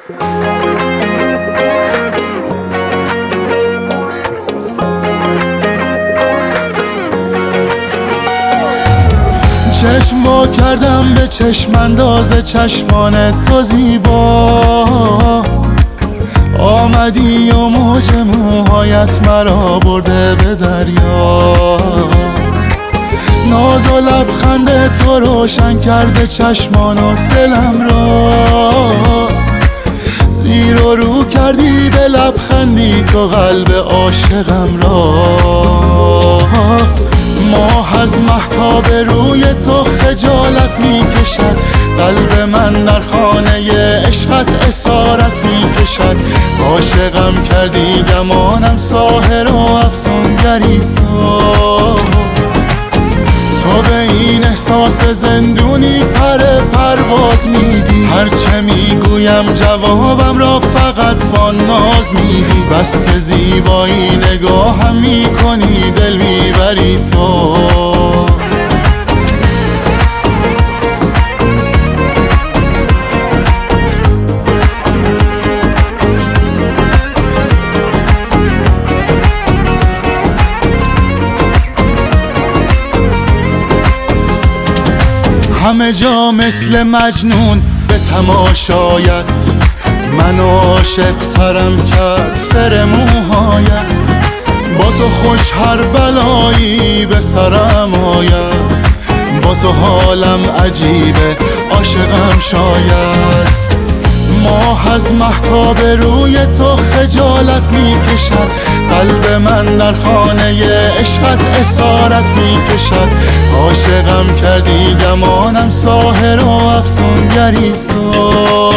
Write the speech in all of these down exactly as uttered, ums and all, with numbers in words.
چشم وا کردم به چشم انداز چشمان تو زیبا، آمدی و موج موهایت مرا برده به دریا. ناز و لبخند تو روشن کرده چشمان و دلم را، زیر و رو کردی به لبخندی تو قلب عاشقم را. ماه از مهتاب روی تو خجالت می کشد، قلب من در خانه عشقت اسارت می کشد. عاشقم کردی گمانم ساحر و افسونگری تو، تو به این احساس زندونی پر پرواز میدی. هرچه میگویم جوابم را فقط با ناز میدی، بس که زیبایی نگاهم میکنی دل میبری تو. همه جا مثل مجنون به تماشایت، من عاشق ترم کرد سر موهایت. با تو خوش هر بلایی به سرم آید، با تو حالم عجیبه عاشقم شاید. ماه از مهتاب روی تو خجالت می کشد، قلب من در خانه عشقت اسارت می کشد. عاشقم کردی گمانم ساحر و افسونگری تو،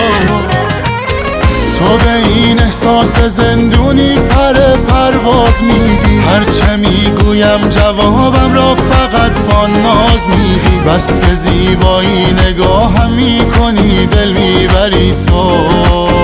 تو به این احساس زندونی پر پرواز میدی. هرچه میگویم جوابم را فقط با ناز میدی، بس که زیبایی نگاهم میکنی دل میبری تو.